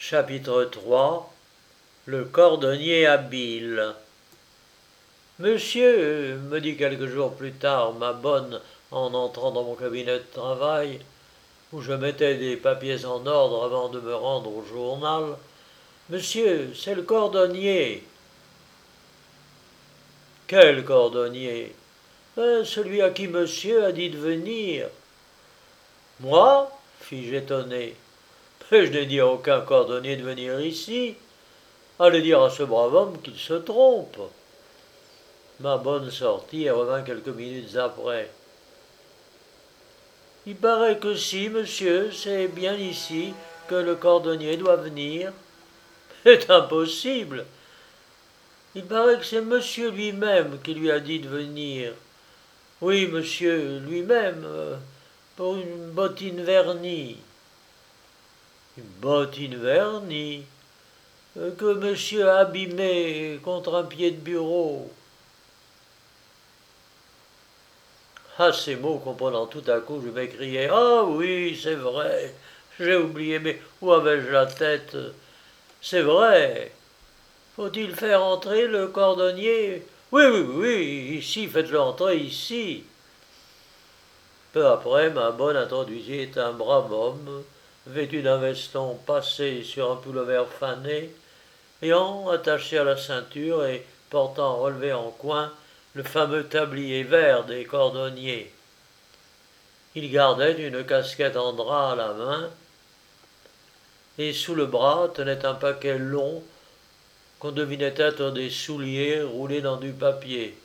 Chapitre 3. Le cordonnier habile. Monsieur, me dit quelques jours plus tard ma bonne en entrant dans mon cabinet de travail, où je mettais des papiers en ordre avant de me rendre au journal. Monsieur, c'est le cordonnier. Quel cordonnier? Celui à qui monsieur a dit de venir. Moi? Fis-je étonné. Mais je n'ai dit à aucun cordonnier de venir ici. Allez dire à ce brave homme qu'il se trompe. Ma bonne sortit et revint quelques minutes après. Il paraît que si, monsieur, c'est bien ici que le cordonnier doit venir. C'est impossible. Il paraît que c'est monsieur lui-même qui lui a dit de venir. Oui, monsieur, lui-même, pour une bottine vernie. Une bottine vernie que monsieur a abîmée contre un pied de bureau. À ces mots, comprenant tout à coup, je m'écriai: ah oui, c'est vrai, j'ai oublié, mais où avais-je la tête? C'est vrai. Faut-il faire entrer le cordonnier? Oui, oui, oui, ici, faites-le entrer ici. Peu après, ma bonne introduisit un brave homme, vêtu d'un veston passé sur un pullover fané, ayant attaché à la ceinture et portant relevé en coin le fameux tablier vert des cordonniers. Il gardait une casquette en drap à la main, et sous le bras tenait un paquet long qu'on devinait être des souliers roulés dans du papier.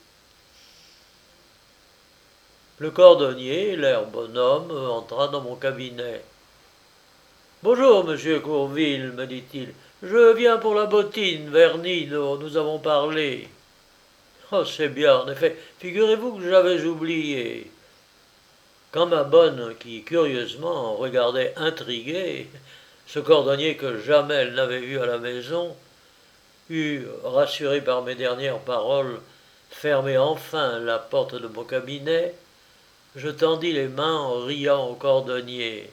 Le cordonnier, l'air bonhomme, entra dans mon cabinet. « Bonjour, monsieur Courville, me dit-il. Je viens pour la bottine vernie dont nous avons parlé. Oh, c'est bien, en effet. Figurez-vous que j'avais oublié. Quand ma bonne, qui curieusement regardait intriguée ce cordonnier que jamais elle n'avait vu à la maison, eut, rassurée par mes dernières paroles, fermé enfin la porte de mon cabinet, je tendis les mains en riant au cordonnier.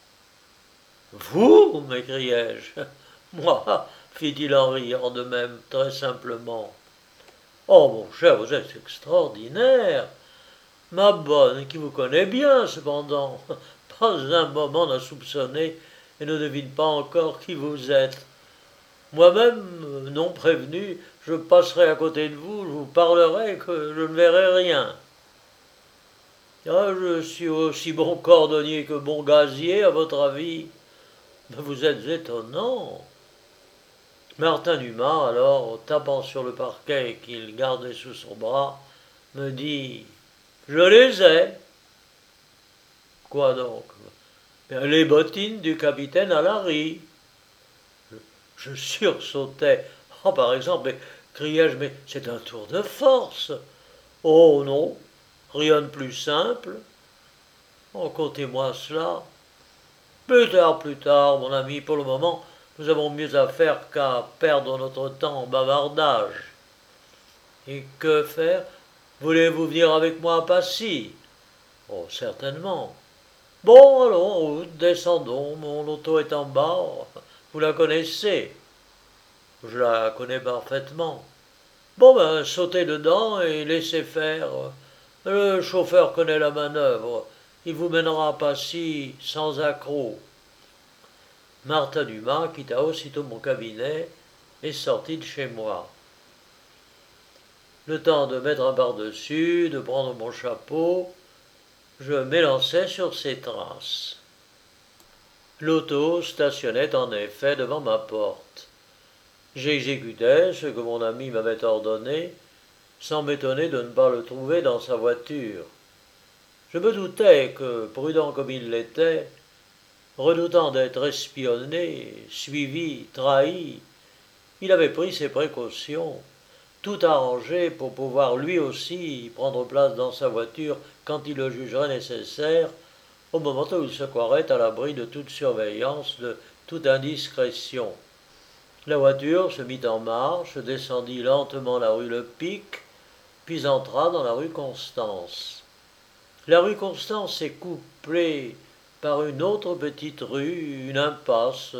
« Vous » m'écriai-je. « Moi » fit-il en riant de même, très simplement. « Oh, mon cher, vous êtes extraordinaire. Ma bonne, qui vous connaît bien, cependant, pas un moment n'a soupçonné et ne devine pas encore qui vous êtes. Moi-même, non prévenu, je passerai à côté de vous, je vous parlerai que je ne verrai rien. Ah, je suis aussi bon cordonnier que bon gazier, à votre avis. Mais vous êtes étonnant. » Martin Dumas, alors, tapant sur le parquet qu'il gardait sous son bras, me dit: « Je les ai. » Quoi donc? Les bottines du capitaine Alary. Je sursautai. Oh, par exemple, criai-je, mais c'est un tour de force. Oh non, rien de plus simple. Oh, contez-moi cela. Plus tard, mon ami, pour le moment, nous avons mieux à faire qu'à perdre notre temps en bavardage. Et que faire? Voulez-vous venir avec moi à Passy? Oh, certainement. Bon, allons, en route, descendons, mon auto est en bas, vous la connaissez? Je la connais parfaitement. Bon, ben, sautez dedans et laissez faire. Le chauffeur connaît la manœuvre, il vous mènera à Passy sans accroc. Martin Dumas quitta aussitôt mon cabinet et sortit de chez moi. Le temps de mettre un pardessus, de prendre mon chapeau, je m'élançai sur ses traces. L'auto stationnait en effet devant ma porte. J'exécutais ce que mon ami m'avait ordonné, sans m'étonner de ne pas le trouver dans sa voiture. Je me doutais que, prudent comme il l'était, redoutant d'être espionné, suivi, trahi, il avait pris ses précautions, tout arrangé pour pouvoir lui aussi prendre place dans sa voiture quand il le jugerait nécessaire, au moment où il se croirait à l'abri de toute surveillance, de toute indiscrétion. La voiture se mit en marche, descendit lentement la rue Le Pic, puis entra dans la rue Constance. La rue Constance est couplée par une autre petite rue, une impasse,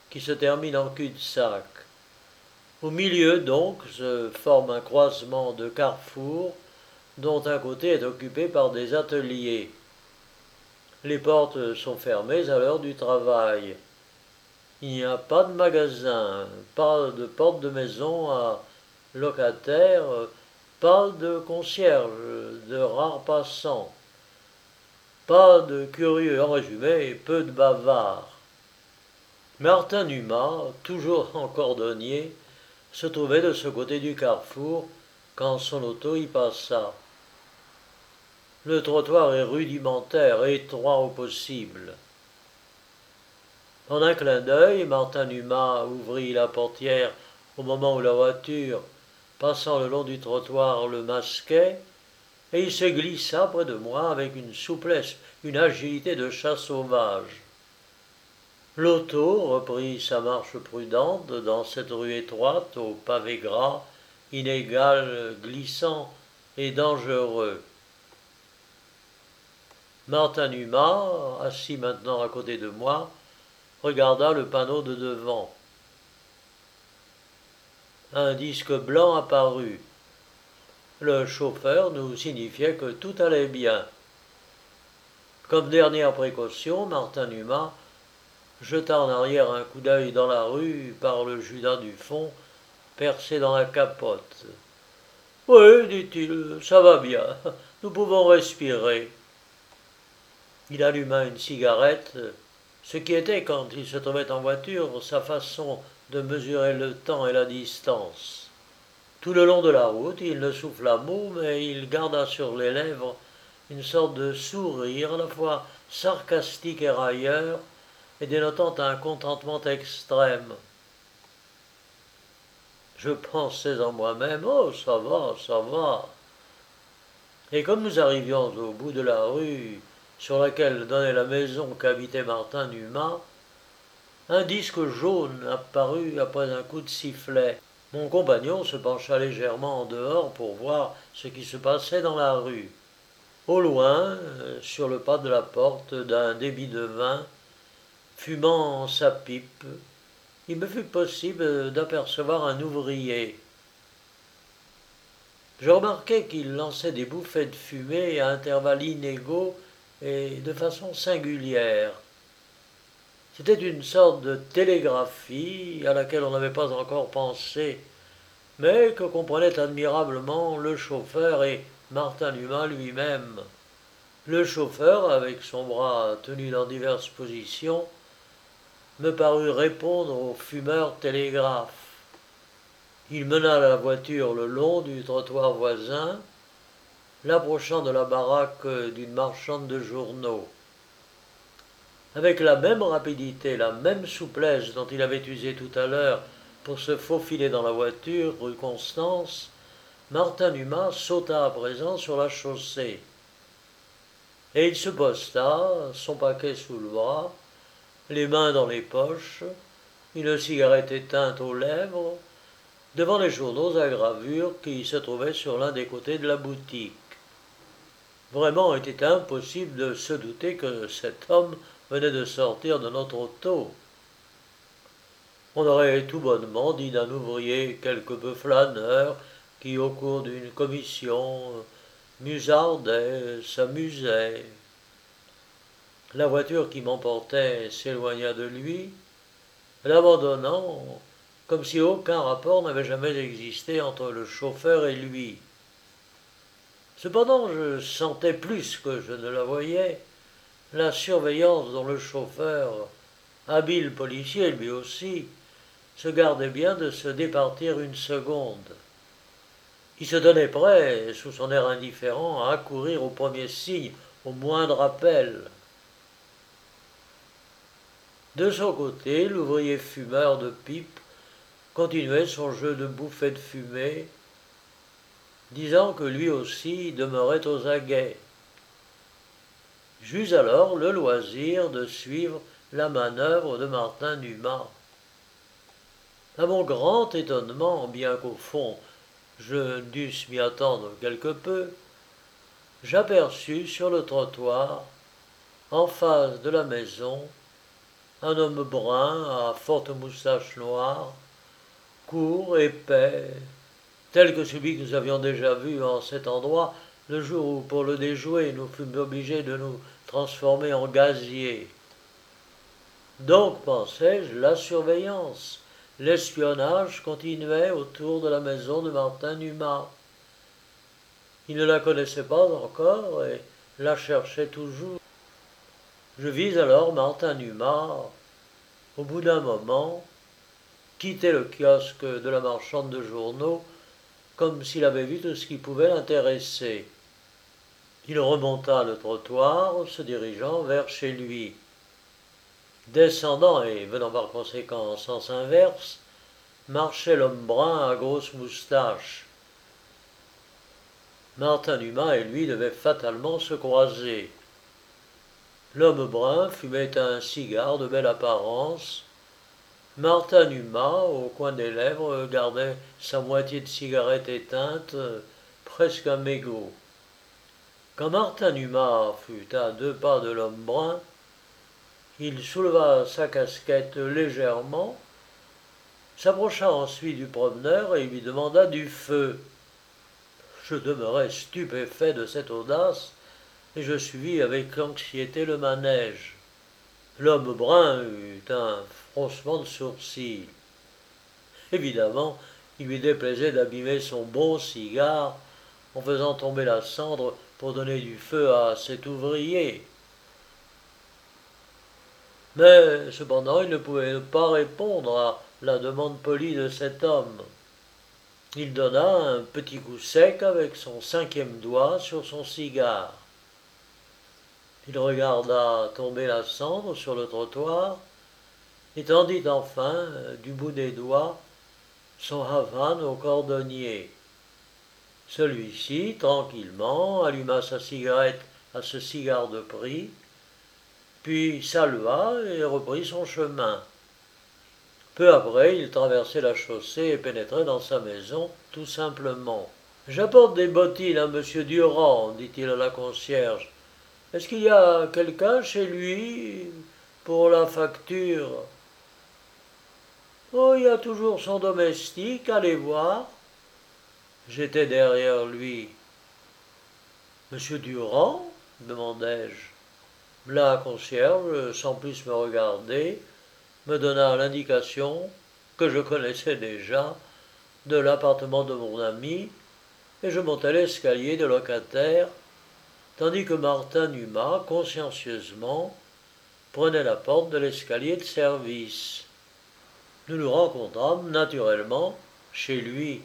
qui se termine en cul-de-sac. Au milieu, donc, se forme un croisement de carrefours dont un côté est occupé par des ateliers. Les portes sont fermées à l'heure du travail. Il n'y a pas de magasin, pas de porte de maison à locataires, pas de concierge, de rares passants, pas de curieux, en résumé, peu de bavards. Martin Numa, toujours en cordonnier, se trouvait de ce côté du carrefour quand son auto y passa. Le trottoir est rudimentaire, étroit au possible. En un clin d'œil, Martin Numa ouvrit la portière au moment où la voiture, passant le long du trottoir, le masquait, et il se glissa près de moi avec une souplesse, une agilité de chat sauvage. L'auto reprit sa marche prudente dans cette rue étroite, aux pavés gras, inégal, glissant et dangereux. Martin Numa, assis maintenant à côté de moi, regarda le panneau de devant. Un disque blanc apparut. Le chauffeur nous signifiait que tout allait bien. Comme dernière précaution, Martin Numa jeta en arrière un coup d'œil dans la rue par le Judas du fond, percé dans la capote. « Oui, dit-il, ça va bien, nous pouvons respirer. » Il alluma une cigarette, ce qui était, quand il se trouvait en voiture, sa façon de mesurer le temps et la distance. Tout le long de la route, il ne souffla mot, mais il garda sur les lèvres une sorte de sourire à la fois sarcastique et railleur, et dénotant un contentement extrême. Je pensais en moi-même, oh, ça va, ça va. Et comme nous arrivions au bout de la rue sur laquelle donnait la maison qu'habitait Martin Numa, un disque jaune apparut après un coup de sifflet. Mon compagnon se pencha légèrement en dehors pour voir ce qui se passait dans la rue. Au loin, sur le pas de la porte d'un débit de vin, fumant sa pipe, il me fut possible d'apercevoir un ouvrier. Je remarquai qu'il lançait des bouffées de fumée à intervalles inégaux et de façon singulière. C'était une sorte de télégraphie à laquelle on n'avait pas encore pensé, mais que comprenaient admirablement le chauffeur et Martin Numa lui-même. Le chauffeur, avec son bras tenu dans diverses positions, me parut répondre au fumeur télégraphe. Il mena la voiture le long du trottoir voisin, l'approchant de la baraque d'une marchande de journaux. Avec la même rapidité, la même souplesse dont il avait usé tout à l'heure pour se faufiler dans la voiture rue Constance, Martin Numa sauta à présent sur la chaussée. Et il se posta, son paquet sous le bras, les mains dans les poches, une cigarette éteinte aux lèvres, devant les journaux à gravure qui se trouvaient sur l'un des côtés de la boutique. Vraiment, il était impossible de se douter que cet homme venait de sortir de notre auto. On aurait tout bonnement dit d'un ouvrier quelque peu flâneur qui, au cours d'une commission, musardait, s'amusait. La voiture qui m'emportait s'éloigna de lui, l'abandonnant comme si aucun rapport n'avait jamais existé entre le chauffeur et lui. Cependant, je sentais plus que je ne la voyais la surveillance dont le chauffeur, habile policier lui aussi, se gardait bien de se départir une seconde. Il se tenait prêt, sous son air indifférent, à accourir au premier signe, au moindre appel. De son côté, l'ouvrier fumeur de pipe continuait son jeu de bouffées de fumée, disant que lui aussi demeurait aux aguets. J'eus alors le loisir de suivre la manœuvre de Martin Numa. À mon grand étonnement, bien qu'au fond je dusse m'y attendre quelque peu, j'aperçus sur le trottoir, en face de la maison, un homme brun, à forte moustache noire, court, épais, tel que celui que nous avions déjà vu en cet endroit le jour où, pour le déjouer, nous fûmes obligés de nous transformer en gaziers. Donc, pensais-je, la surveillance, l'espionnage continuait autour de la maison de Martin Numa. Il ne la connaissait pas encore et la cherchait toujours. Je vis alors Martin Numa, au bout d'un moment, quitter le kiosque de la marchande de journaux comme s'il avait vu tout ce qui pouvait l'intéresser. Il remonta le trottoir, se dirigeant vers chez lui. Descendant et venant par conséquent en sens inverse, marchait l'homme brun à grosse moustache. Martin Numa et lui devaient fatalement se croiser. L'homme brun fumait un cigare de belle apparence. Martin Numa, au coin des lèvres, gardait sa moitié de cigarette éteinte, presque un mégot. Quand Martin Numa fut à 2 pas de l'homme brun, il souleva sa casquette légèrement, s'approcha ensuite du promeneur et lui demanda du feu. Je demeurai stupéfait de cette audace et je suivis avec anxiété le manège. L'homme brun eut un froncement de sourcils. Évidemment, il lui déplaisait d'abîmer son bon cigare en faisant tomber la cendre pour donner du feu à cet ouvrier. Mais cependant, il ne pouvait pas répondre à la demande polie de cet homme. Il donna un petit coup sec avec son 5e doigt sur son cigare. Il regarda tomber la cendre sur le trottoir et tendit enfin, du bout des doigts, son Havane au cordonnier. Celui-ci, tranquillement, alluma sa cigarette à ce cigare de prix, puis salua et reprit son chemin. Peu après, il traversait la chaussée et pénétrait dans sa maison, tout simplement. J'apporte des bottines à monsieur Durand, dit-il à la concierge. Est-ce qu'il y a quelqu'un chez lui pour la facture? Oh, il y a toujours son domestique, allez voir. J'étais derrière lui. Monsieur Durand? Demandai-je. La concierge, sans plus me regarder, me donna l'indication, que je connaissais déjà, de l'appartement de mon ami, et je montai l'escalier de locataire, tandis que Martin Numa, consciencieusement, prenait la porte de l'escalier de service. Nous nous rencontrâmes naturellement chez lui.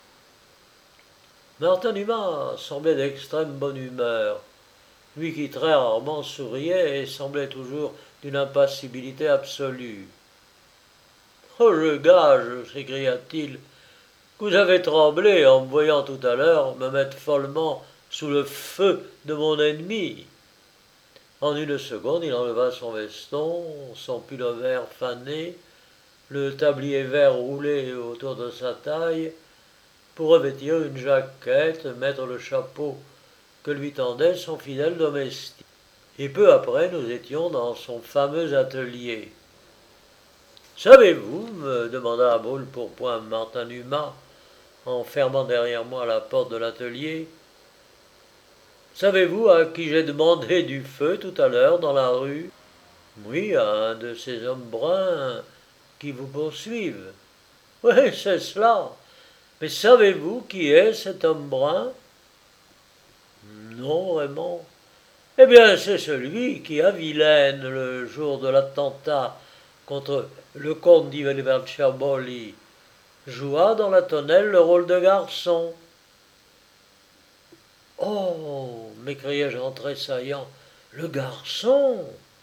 Martin Numa semblait d'extrême bonne humeur, lui qui très rarement souriait et semblait toujours d'une impassibilité absolue. Oh, je gage, s'écria-t-il, que vous avez tremblé en me voyant tout à l'heure me mettre follement sous le feu de mon ennemi. En une seconde, il enleva son veston, son pull-over fané, le tablier vert roulé autour de sa taille, pour revêtir une jaquette, mettre le chapeau que lui tendait son fidèle domestique. Et peu après, nous étions dans son fameux atelier. Savez-vous, me demanda à brûle-pourpoint Martin Numa, en fermant derrière moi la porte de l'atelier, savez-vous à qui j'ai demandé du feu tout à l'heure dans la rue? Oui, à un de ces hommes bruns qui vous poursuivent. Oui, c'est cela. Mais savez-vous qui est cet homme brun? Non, vraiment. Eh bien, c'est celui qui, à Vilaine, le jour de l'attentat contre le comte di Verciaboli, joua dans la tonnelle le rôle de garçon. Oh, m'écriai-je en tressaillant, le garçon?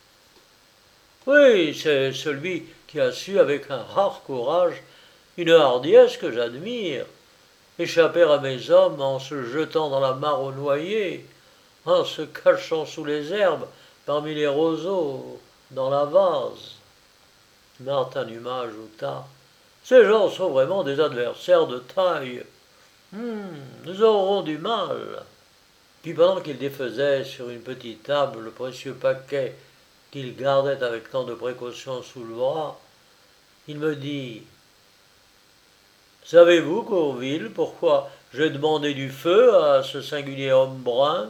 Oui, c'est celui qui a su, avec un rare courage, une hardiesse que j'admire, échapper à mes hommes en se jetant dans la mare aux noyés, en se cachant sous les herbes, parmi les roseaux, dans la vase. Martin Numa ajouta, ces gens sont vraiment des adversaires de taille. Nous aurons du mal. Puis pendant qu'il défaisait sur une petite table le précieux paquet qu'il gardait avec tant de précaution sous le bras, il me dit: Savez-vous, Courville, pourquoi j'ai demandé du feu à ce singulier homme brun?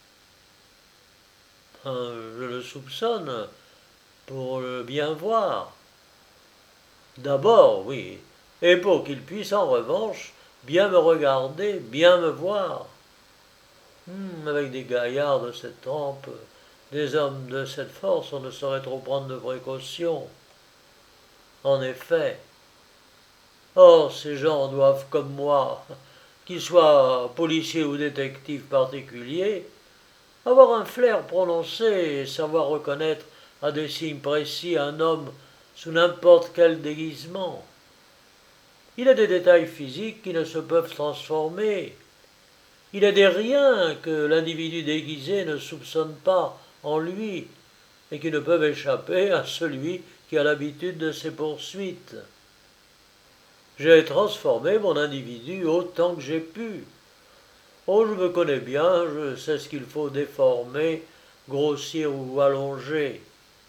Je le soupçonne pour le bien voir. D'abord, oui, et pour qu'il puisse en revanche bien me regarder, bien me voir. Avec des gaillards de cette trempe, des hommes de cette force, on ne saurait trop prendre de précautions. En effet. Or, ces gens doivent, comme moi, qu'ils soient policiers ou détectives particuliers, avoir un flair prononcé et savoir reconnaître à des signes précis un homme sous n'importe quel déguisement. Il a des détails physiques qui ne se peuvent transformer. Il a des riens que l'individu déguisé ne soupçonne pas en lui et qui ne peuvent échapper à celui qui a l'habitude de ses poursuites. J'ai transformé mon individu autant que j'ai pu. Oh, je me connais bien, je sais ce qu'il faut déformer, grossir ou allonger.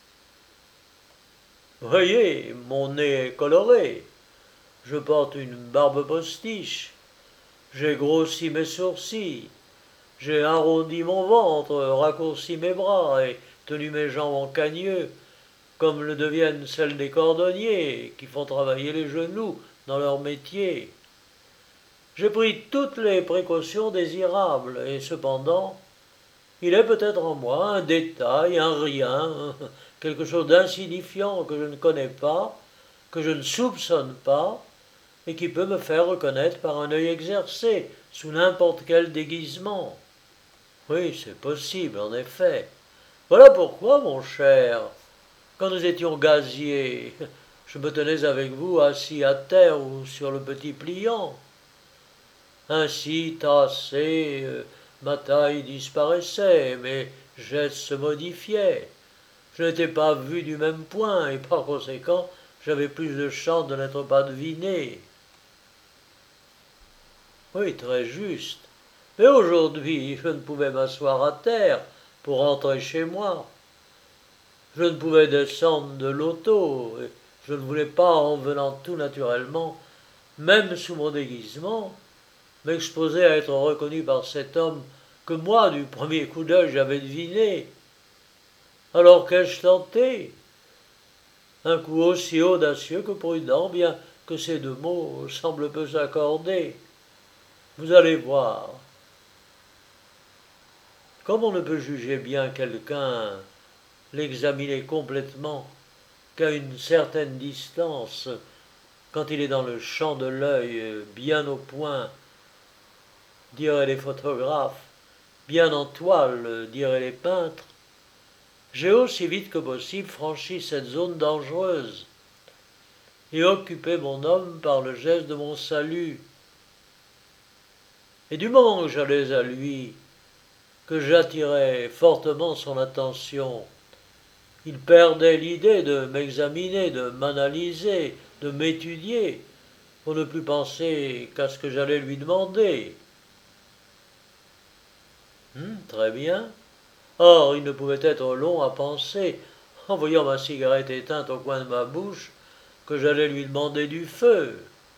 Voyez, mon nez est coloré, je porte une barbe postiche, j'ai grossi mes sourcils, j'ai arrondi mon ventre, raccourci mes bras et tenu mes jambes en cagneux, comme le deviennent celles des cordonniers qui font travailler les genoux dans leur métier. J'ai pris toutes les précautions désirables, et cependant, il est peut-être en moi un détail, un rien, quelque chose d'insignifiant que je ne connais pas, que je ne soupçonne pas, et qui peut me faire reconnaître par un œil exercé, sous n'importe quel déguisement. Oui, c'est possible, en effet. Voilà pourquoi, mon cher, quand nous étions gaziers, je me tenais avec vous assis à terre ou sur le petit pliant. Ainsi, tassé, ma taille disparaissait, mes gestes se modifiaient. Je n'étais pas vu du même point, et par conséquent, j'avais plus de chance de n'être pas deviné. Oui, très juste. Mais aujourd'hui, je ne pouvais m'asseoir à terre pour rentrer chez moi. Je ne pouvais descendre de l'auto, et je ne voulais pas, en venant tout naturellement, même sous mon déguisement, m'exposer à être reconnu par cet homme que moi, du premier coup d'œil, j'avais deviné. Alors qu'ai-je tenté? Un coup aussi audacieux que prudent, bien que ces deux mots semblent peu s'accorder. Vous allez voir. Comme on ne peut juger bien quelqu'un, l'examiner complètement, qu'à une certaine distance, quand il est dans le champ de l'œil, bien au point, diraient les photographes, bien en toile, diraient les peintres, j'ai aussi vite que possible franchi cette zone dangereuse et occupé mon homme par le geste de mon salut. Et du moment où j'allais à lui, que j'attirais fortement son attention, il perdait l'idée de m'examiner, de m'analyser, de m'étudier, pour ne plus penser qu'à ce que j'allais lui demander. Très bien. Or, il ne pouvait être long à penser, en voyant ma cigarette éteinte au coin de ma bouche, que j'allais lui demander du feu.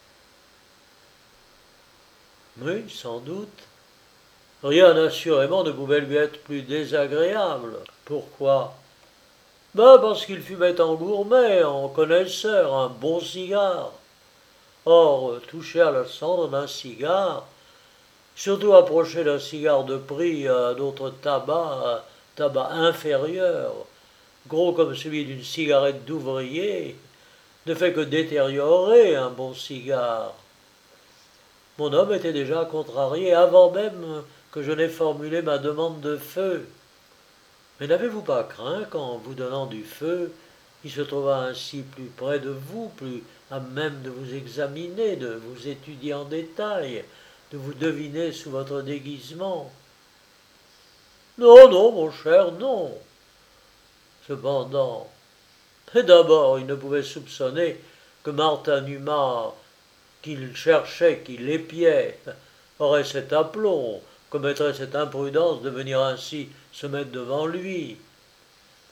Oui, sans doute. Rien, assurément, ne pouvait lui être plus désagréable. Pourquoi? Parce qu'il fumait en gourmet, en connaisseur, un bon cigare. Or, toucher à la cendre d'un cigare, surtout approcher d'un cigare de prix à d'autres tabacs, tabac inférieur, gros comme celui d'une cigarette d'ouvrier, ne fait que détériorer un bon cigare. Mon homme était déjà contrarié avant même que je n'ai formulé ma demande de feu. Mais n'avez-vous pas craint qu'en vous donnant du feu, il se trouvât ainsi plus près de vous, plus à même de vous examiner, de vous étudier en détail, de vous deviner sous votre déguisement? Non, non, mon cher, non. Cependant, d'abord, il ne pouvait soupçonner que Martin Numa, qu'il cherchait, qu'il épiait, aurait cet aplomb, commettrait cette imprudence de venir ainsi se mettre devant lui.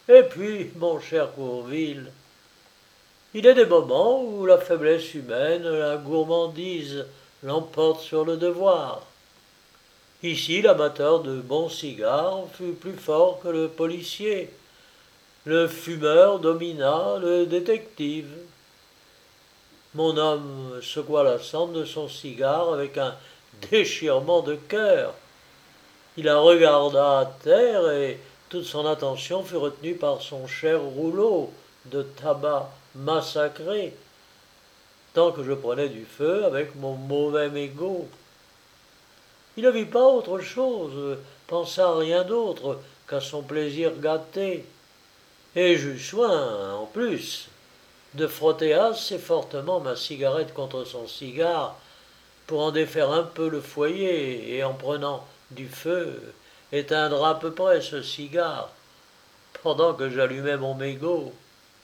Et puis, mon cher Courville, il est des moments où la faiblesse humaine, la gourmandise l'emporte sur le devoir. Ici, l'amateur de bons cigares fut plus fort que le policier. Le fumeur domina le détective. Mon homme secoua la cendre de son cigare avec un déchirement de cœur. Il la regarda à terre et toute son attention fut retenue par son cher rouleau de tabac massacré, tant que je prenais du feu avec mon mauvais mégot. Il ne vit pas autre chose, pensa à rien d'autre qu'à son plaisir gâté, et j'eus soin, en plus, de frotter assez fortement ma cigarette contre son cigare pour en défaire un peu le foyer et en prenant du feu, éteindre à peu près ce cigare pendant que j'allumais mon mégot.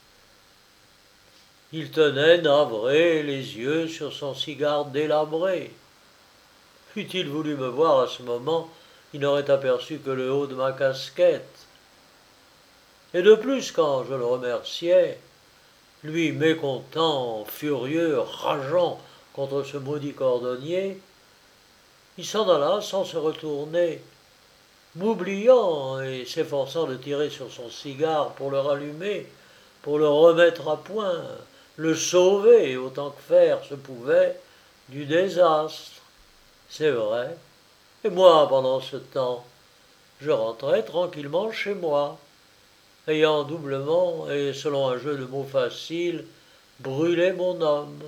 Il tenait navré les yeux sur son cigare délabré. Eût-il voulu me voir à ce moment, il n'aurait aperçu que le haut de ma casquette. Et de plus, quand je le remerciais, lui mécontent, furieux, rageant contre ce maudit cordonnier, il s'en alla sans se retourner, m'oubliant et s'efforçant de tirer sur son cigare pour le rallumer, pour le remettre à point, le sauver autant que faire se pouvait du désastre. C'est vrai. Et moi, pendant ce temps, je rentrais tranquillement chez moi, ayant doublement, et selon un jeu de mots facile, brûlé mon homme.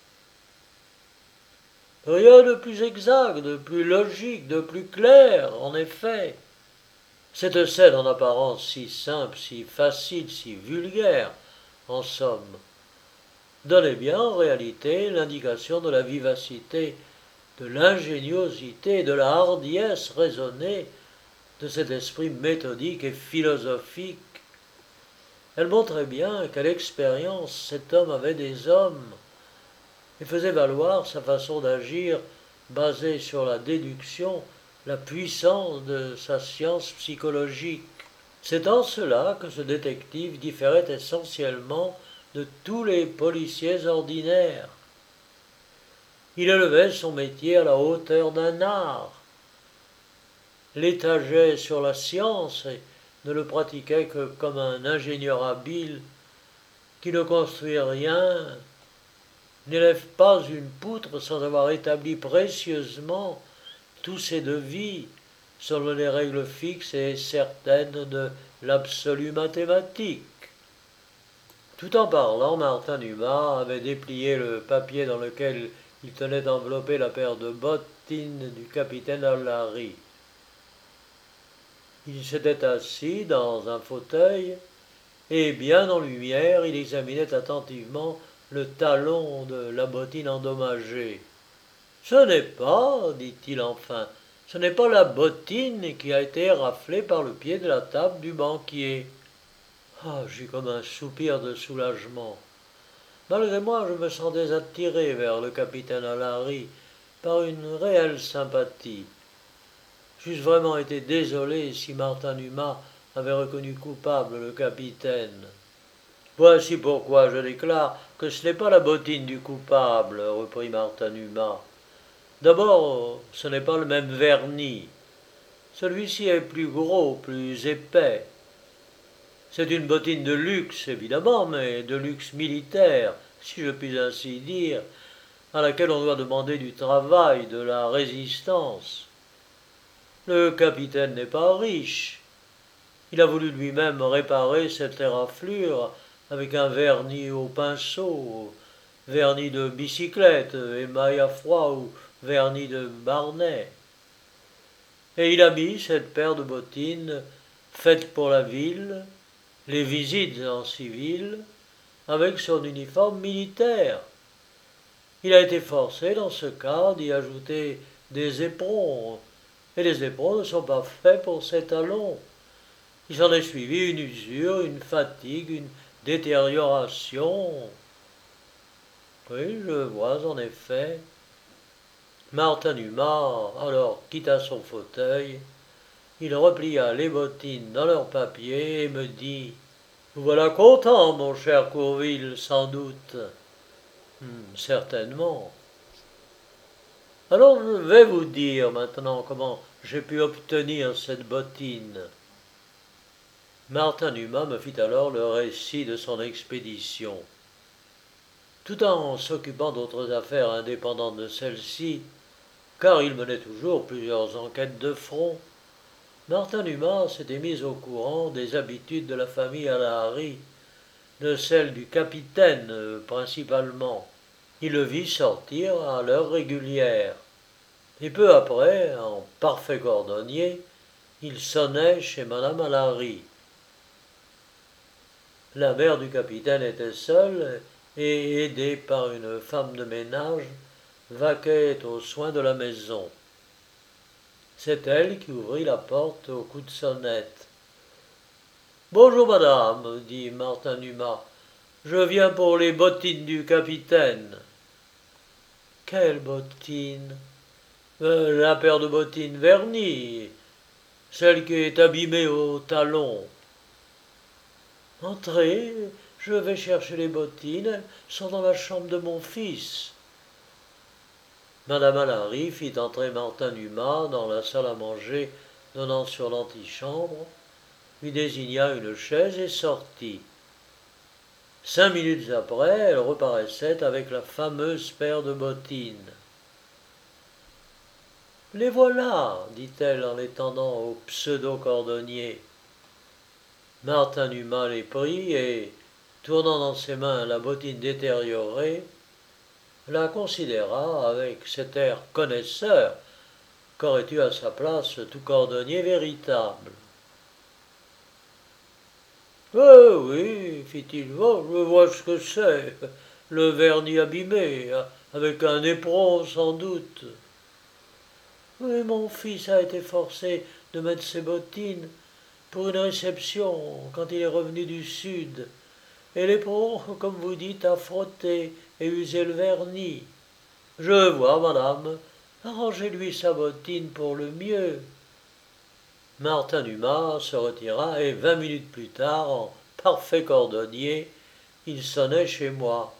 Rien de plus exact, de plus logique, de plus clair, en effet. Cette scène en apparence si simple, si facile, si vulgaire, en somme, donnait bien en réalité l'indication de la vivacité, de l'ingéniosité, de la hardiesse raisonnée de cet esprit méthodique et philosophique. Elle montrait bien quelle expérience cet homme avait des hommes et faisait valoir sa façon d'agir basée sur la déduction, la puissance de sa science psychologique. C'est en cela que ce détective différait essentiellement de tous les policiers ordinaires. Il élevait son métier à la hauteur d'un art, l'étageait sur la science et ne le pratiquait que comme un ingénieur habile qui ne construit rien, n'élève pas une poutre sans avoir établi précieusement tous ses devis selon les règles fixes et certaines de l'absolu mathématique. Tout en parlant, Martin Dumas avait déplié le papier dans lequel il tenait enveloppé la paire de bottines du capitaine O'Larry. Il s'était assis dans un fauteuil et, bien en lumière, il examinait attentivement le talon de la bottine endommagée. « Ce n'est pas, dit-il enfin, ce n'est pas la bottine qui a été raflée par le pied de la table du banquier. » Ah, j'eus comme un soupir de soulagement. Malgré moi, je me sentais attiré vers le capitaine O'Larry par une réelle sympathie. J'eusse vraiment été désolé si Martin Dumas avait reconnu coupable le capitaine. Voici pourquoi je déclare que ce n'est pas la bottine du coupable, reprit Martin Dumas. D'abord, ce n'est pas le même vernis. Celui-ci est plus gros, plus épais. C'est une bottine de luxe, évidemment, mais de luxe militaire, si je puis ainsi dire, à laquelle on doit demander du travail, de la résistance. Le capitaine n'est pas riche. Il a voulu lui-même réparer cette éraflure avec un vernis au pinceau, vernis de bicyclette, émail à froid ou vernis de Barnet. Et il a mis cette paire de bottines faites pour la ville, les visites en civil, avec son uniforme militaire. Il a été forcé, dans ce cas, d'y ajouter des éperons, et les éperons ne sont pas faits pour ces talons. Il s'en est suivi une usure, une fatigue, une détérioration. Oui, je vois en effet. Martin Dumas alors quitta son fauteuil, il replia les bottines dans leur papier et me dit Vous voilà content, mon cher Courville, sans doute. Certainement. Alors je vais vous dire maintenant comment j'ai pu obtenir cette bottine. Martin Numa me fit alors le récit de son expédition. Tout en s'occupant d'autres affaires indépendantes de celle-ci, car il menait toujours plusieurs enquêtes de front, Martin Numa s'était mis au courant des habitudes de la famille Alahari, de celles du capitaine principalement. Il le vit sortir à l'heure régulière. Et peu après, en parfait cordonnier, il sonnait chez madame Alahari. La mère du capitaine était seule et, aidée par une femme de ménage, vaquait aux soins de la maison. C'est elle qui ouvrit la porte au coup de sonnette. Bonjour madame, dit Martin Numa. Je viens pour les bottines du capitaine. Quelles bottines? La paire de bottines vernies, celle qui est abîmée au talon. Entrez, je vais chercher les bottines, elles sont dans la chambre de mon fils. Madame Alahari fit entrer Martin Numa dans la salle à manger donnant sur l'antichambre, lui désigna une chaise et sortit. 5 minutes après, elle reparaissait avec la fameuse paire de bottines. Les voilà, dit-elle en les tendant au pseudo-cordonnier. Martin Numa les prit et, tournant dans ses mains la bottine détériorée, la considéra avec cet air connaisseur qu'aurait eu à sa place tout cordonnier véritable. Oui, fit-il, oh, je vois ce que c'est, le vernis abîmé, avec un éperon sans doute. Oui, mon fils a été forcé de mettre ses bottines pour une réception quand il est revenu du sud, et l'éperon, comme vous dites, a frotté et usé le vernis. Je vois, madame, arrangez-lui sa bottine pour le mieux. Martin Numa se retira et 20 minutes plus tard, en parfait cordonnier, il sonnait chez moi.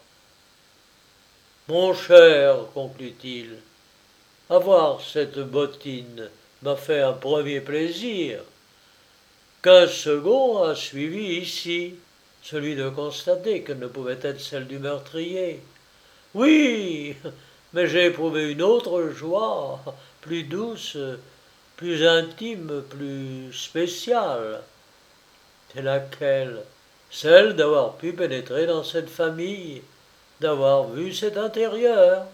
Mon cher, conclut-il, avoir cette bottine m'a fait un premier plaisir, qu'un second a suivi ici, celui de constater qu'elle ne pouvait être celle du meurtrier. Oui, mais j'ai éprouvé une autre joie, plus douce, plus intime, plus spéciale. C'est laquelle? Celle d'avoir pu pénétrer dans cette famille, d'avoir vu cet intérieur.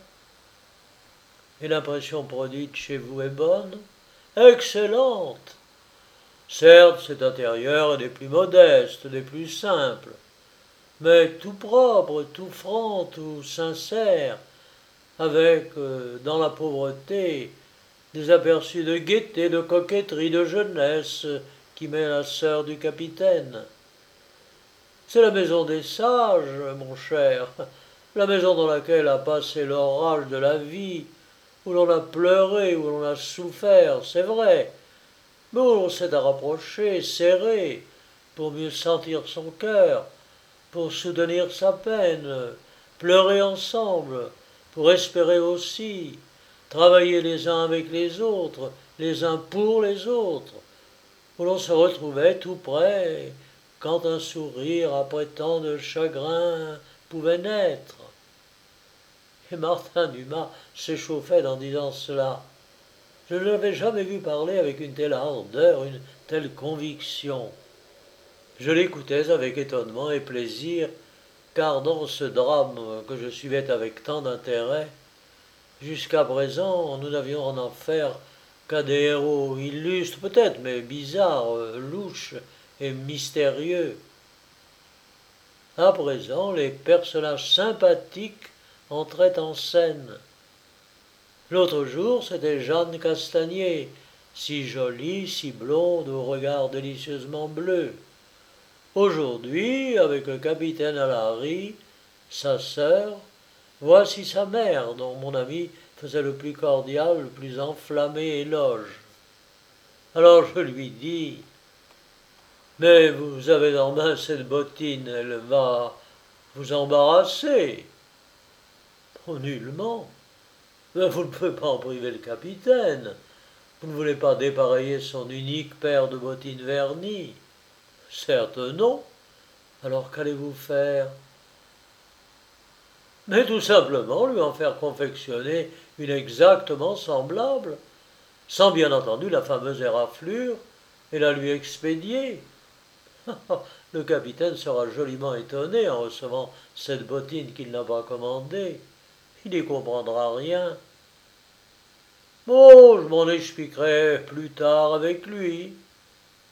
Et l'impression produite chez vous est bonne? Excellente. Certes, cet intérieur est des plus modestes, des plus simples, mais tout propre, tout franc, tout sincère, avec, dans la pauvreté, des aperçus de gaieté, de coquetterie, de jeunesse qui met la sœur du capitaine. C'est la maison des sages, mon cher, la maison dans laquelle a passé l'orage de la vie, où l'on a pleuré, où l'on a souffert, c'est vrai, mais où l'on s'est à rapprocher, serrer, pour mieux sentir son cœur, pour soutenir sa peine, pleurer ensemble, pour espérer aussi, travailler les uns avec les uns pour les autres, où l'on se retrouvait tout près, quand un sourire après tant de chagrin pouvait naître. Et Martin Numa s'échauffait en disant cela. Je ne l'avais jamais vu parler avec une telle ardeur, une telle conviction. Je l'écoutais avec étonnement et plaisir, car dans ce drame que je suivais avec tant d'intérêt, jusqu'à présent nous n'avions en affaire qu'à des héros illustres peut-être, mais bizarres, louches et mystérieux. À présent, les personnages sympathiques entraient en scène. L'autre jour, c'était Jeanne Castagnier, si jolie, si blonde, au regard délicieusement bleu. Aujourd'hui, avec le capitaine Alahari, sa sœur, voici sa mère, dont mon ami faisait le plus cordial, le plus enflammé éloge. Alors je lui dis, Mais vous avez en main cette bottine, elle va vous embarrasser. Oh, nullement. Mais vous ne pouvez pas en priver le capitaine. Vous ne voulez pas dépareiller son unique paire de bottines vernies. Certes non. Alors qu'allez-vous faire? Mais tout simplement lui en faire confectionner une exactement semblable, sans bien entendu la fameuse éraflure, et la lui expédier. Le capitaine sera joliment étonné en recevant cette bottine qu'il n'a pas commandée. Il n'y comprendra rien. Bon, je m'en expliquerai plus tard avec lui.